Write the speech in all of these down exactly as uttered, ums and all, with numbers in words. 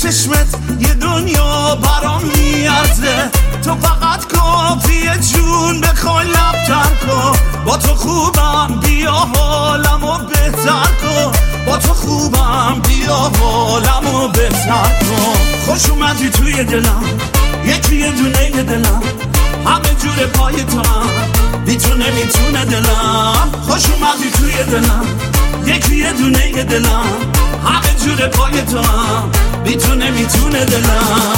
چشمت یه دنیا برام میارزه، تو فقط کافیه جون بخوای لب تر کن. با تو خوبم بیا حالمو بهتر کن، با تو خوبم بیا حالمو بهتر کن. خوش اومدی توی دلم، یکی یه دونه دلم، همه جور پای تو هم بی تو نمیتونه دلم. خوش اومدی توی دلم، یکی یه دونه دلم، همه جور پای تو هم بی تو نمیتونه دلم.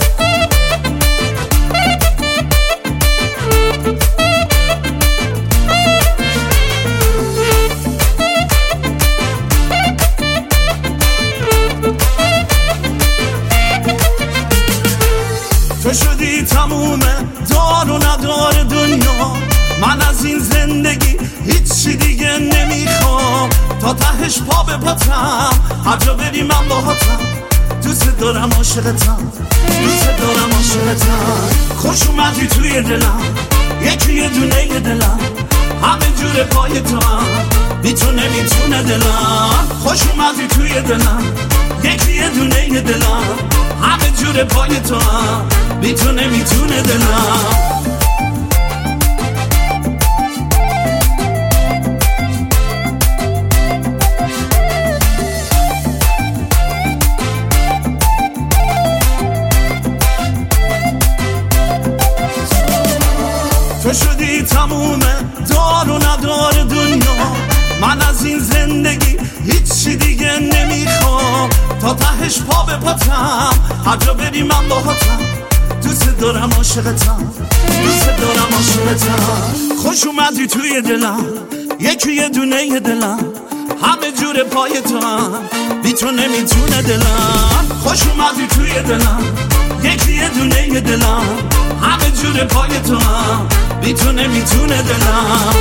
تو شدی تمومه دار و ندار دنیا، من از این زندگی هیچی دیگه نمیخوام. تا تهش پا به پاتم، هر جا بری من باهاتم. دوست دارم عاشقتم، دوست دارم عاشقتم. خوش اومدی توی دلم، یکی یه دونه دلم، همه جور پای تو هم بی تو نمیتونه دلم. خوش اومدی توی دلم، یکی یه دونه دلم، همه جور پای تو هم بی تو نمیتونه دلم. تو شدی تمومه دار و ندار دنیا، من از این زندگی هیچی دیگه نمیخوام. تا تهش پا به پاتم، هر جا بری من باهاتم. دوست دارم عاشقتم، دوست دارم عاشقتم. خوش اومدی توی دلم، یکی یه دونه دلم، همه جور پای تو هم بی تو نمیتونه دلم. خوش اومدی توی دلم، یکی یه دونه دلم، همه جور پای تو هم بی تو نمیتونه دلم.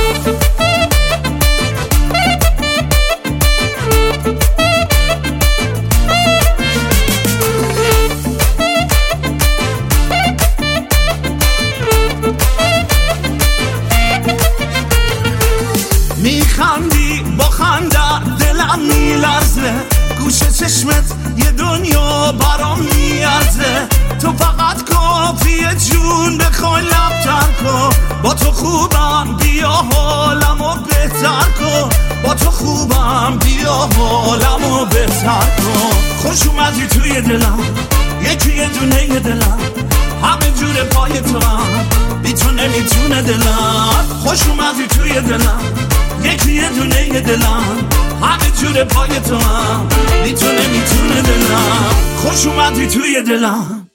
میخندی با خنده دلم میلرزه، گوش چشمت یه دنیا برام میارزه. تو فقط کافیه جون بخوای لب تر کن. با تو خوبم بیا حالمو بهتر کن، با تو خوبم بیا حالمو بهتر کن. خوش اومدی توی دلم، یکی یه دونه دلم، همه جور پای تو هم بی تو نمیتونه دلم. خوش اومدی توی دلم، یکی یه دونه دلم، همه جور پای تو هم بی تو نمیتونه دلم. خوش اومدی توی دلم.